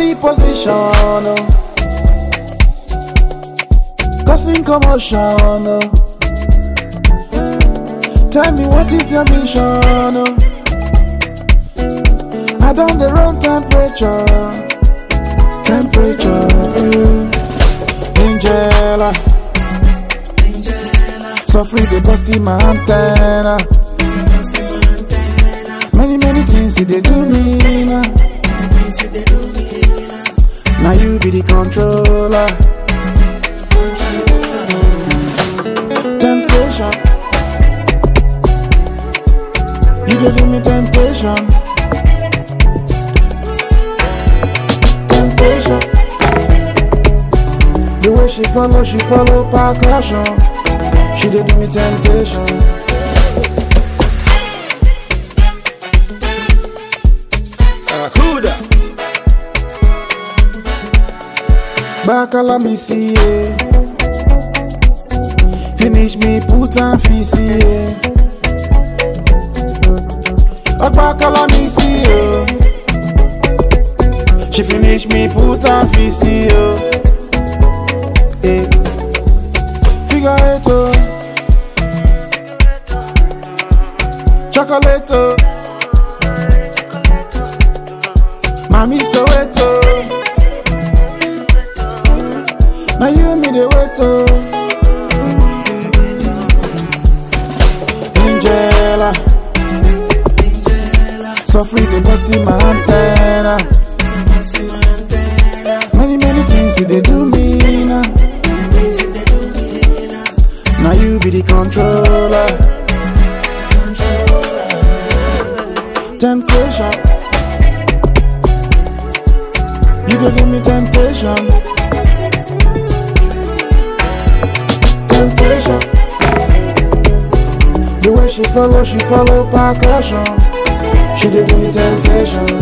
body position, oh. Causing commotion, oh. Tell me what is your mission, oh. I don't the wrong temperature, Angela, so free they busting my antenna. Many things you they do me now. Now you be the controller. Temptation, you they do me temptation. Temptation, the way she follow percussion. She did do me temptation. Akuda. Bakala me see it. Finish me put and fisi it. Bakala me see it. She finish me put and fisi it. Figure it out. Chocolate, Mami Soweto. Now you me the weto. Angela, so free they busting my antenna. Many things you they do me now. Now you be the controller. Temptation, you do give me temptation. Temptation, the way she follow percussion. She did give me temptation.